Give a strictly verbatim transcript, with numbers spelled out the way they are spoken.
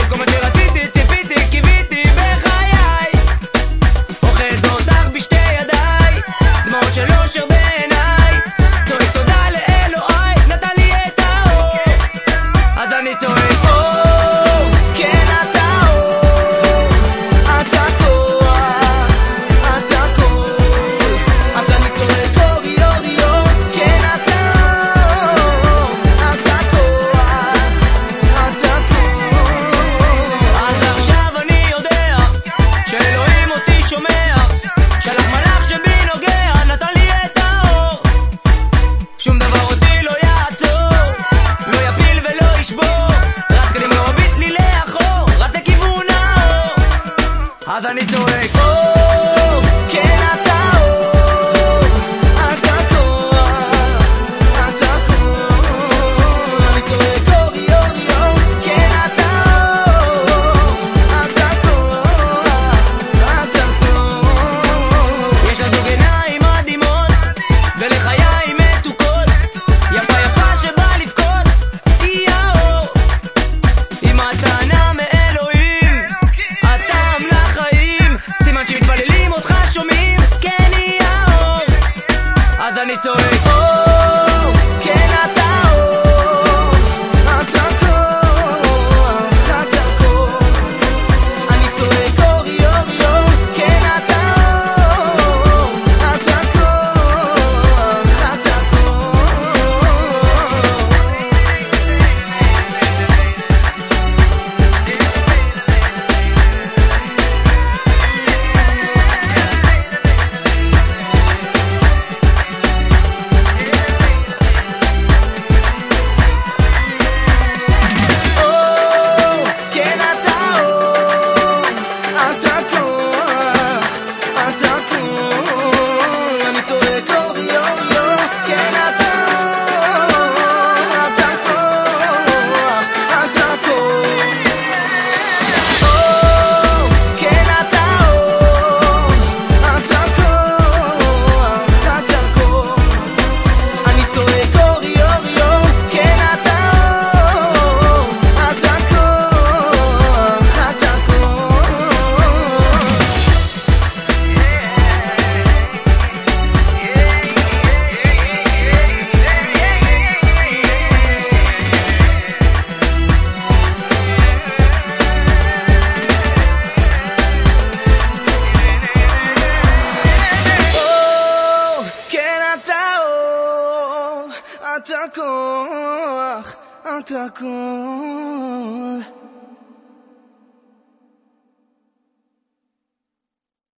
כל מה שרציתי, ציפיתי, קיוויתי בחיי, אוחז אותך בשתי ידיי, דמעות של אושר בעיניי, צועק תודה לאלוהי, נתן לי את האור. אז אני צועק אור, כן אתה אור, אתה כוח, אתה כל. אז אני צועק אור, אור, אור, כן אתה אור, אתה כוח, אתה כל. אז עכשיו אני יודע שאלוהים אותי שומע, שלח מלאך שבי נוגע, נתן לי את האור. שום דבר אותי לא יעצור, לא יפיל ולא ישבור, רץ קדימה לא מביט לי לאחור, רץ לכיוון האור. אז אני צועק אור, כן אתה אור, אתה כוח, אתה כל. אני צועק אור, אור, אור, כן אתה אור, אתה כוח, אתה כל. יש לה זוג עיניים מדהימות ולחיים מתוקות, יפה יפה שבא לבכות, היא האור. היא מתנה מאלוהים, הטעם לחיים, סימן שמתפללים אותך שומעים, כן היא האור. אז אני צועק אור, כן אתה אור, אתה כוח, אתה כל. אני צועק אור, אור, אור, כן אתה אור, אתה כוח, אתה כל. אור, כן אתה אור, אתה כוח, אתה כל. אני צועק אור, אור, אור, כן אתה אור, אתה כוח, אתה כל. אור, כן אתה אור, אתה כוח, אתה כל. אני צועק אור, אור, אור, כן אתה אור, אתה כוח, אתה כל. אור, כן אתה אור, אתה כוח, אתה כל.